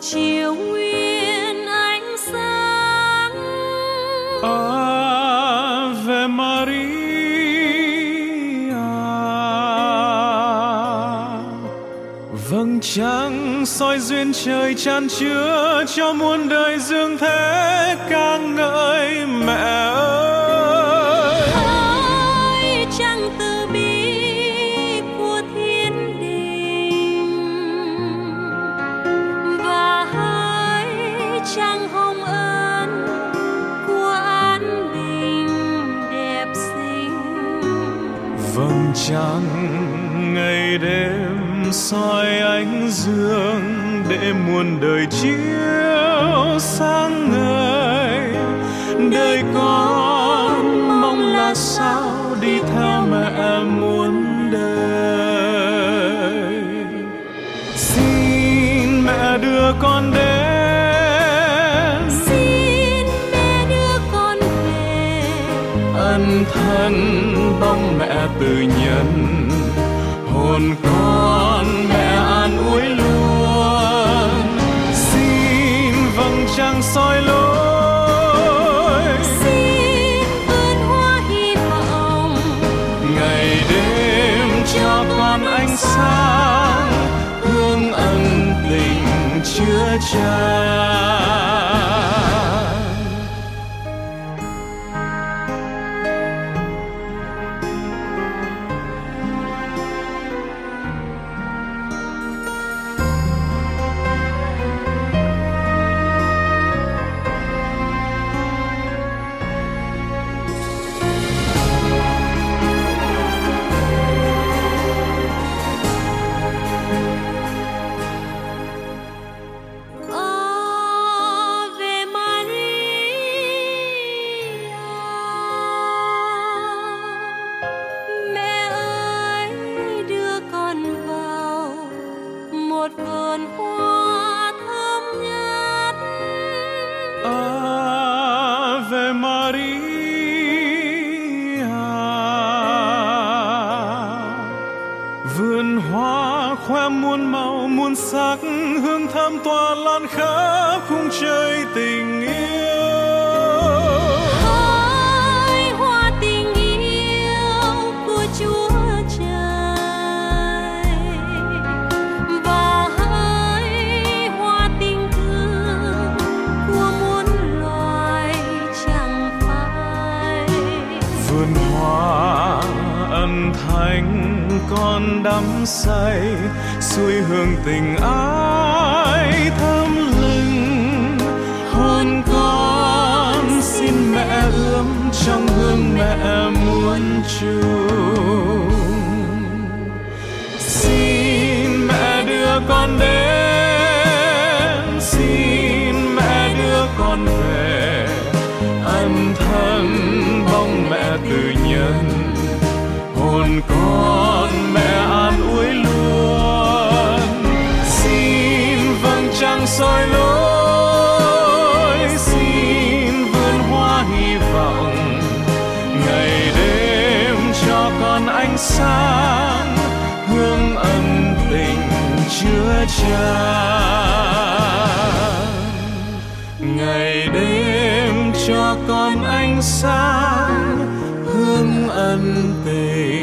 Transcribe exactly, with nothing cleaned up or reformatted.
chiều nguyên ánh sáng. Ave Maria, vầng trăng soi duyên trời chan chứa cho muôn đời dương thế ca ngợi mẹ ơi. Hỡi trăng từ bi của thiên đình, và hỡi trăng hồng ân của an bình đẹp xinh. Vầng trăng ngày đêm soi ánh dương để muôn đời chiếu sáng ngời. Đời con mong là sao đi theo mẹ muôn đời. Xin mẹ đưa con đến, Xin mẹ đưa con về, ân thân bóng mẹ từ nhân. Hồn con mẹ an ủi luôn, xin vầng trăng soi lối, xin vườn hoa hy vọng ngày đêm cho con ánh sáng, hương ân tình chứa chan. Ave Maria, mẹ ơi đưa con vào một vườn hoa thơm ngát. Ave Maria, vườn hoa khoe muôn màu muôn sắc, hương thơm tỏa lan khắp khung trời tình yêu. Hỡi hoa tình yêu của Chúa Trời, và hỡi hoa tình thương của muôn loài chẳng phai. Vườn hoa ân thánh con đắm say, xuôi hương tình ái thơm lừng. Hồn con xin mẹ ươm trong hương mẹ muôn trùng. Xin mẹ đưa con đến, xin mẹ đưa con về, ân thân bóng mẹ từ nhân. Hồn con mẹ an ủi luôn, xin vầng trăng soi lối, xin vườn hoa hy vọng ngày đêm cho con ánh sáng, hương ân tình chứa chan. Ngày đêm cho con ánh sáng, hương ân tình